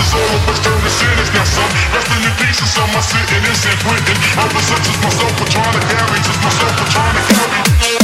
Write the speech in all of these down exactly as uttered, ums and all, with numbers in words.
all of us turn to sinners. Now some resting in peace and some are sitting in San Quentin. Others such as myself are trying to carry, just myself are trying to carry.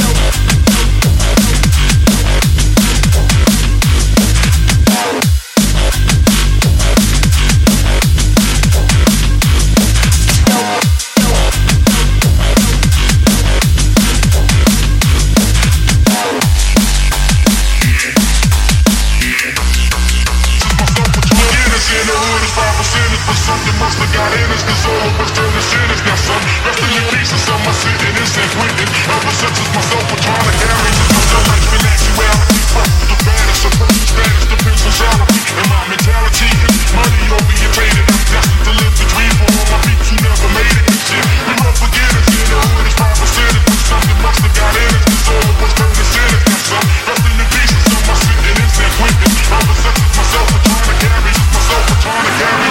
Something must have got in us, cause all of us turn to sinners. Now some resting in peace and some are sitting in San Quentin. Others such as myself are trying to carry just myself like financiality. Fuck the baddest, so personal status depends on salary. And my mentality is money orientated. I'm destined to live the dream for all my peeps who never made it and shit. We won't forget us in the hood, it's five percent. But something must have got in us, cause all of us turn to sinners. Now some resting in peace and some are sitting in San Quentin. Others such as myself are trying to carry just myself are trying to carry.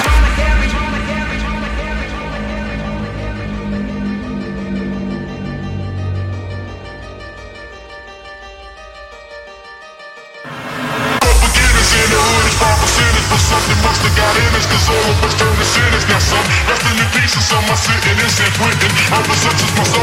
But something must have got in us, cause all of us turn to sinners. Now some resting in peace and some are sitting in San Quentin. Others such as myself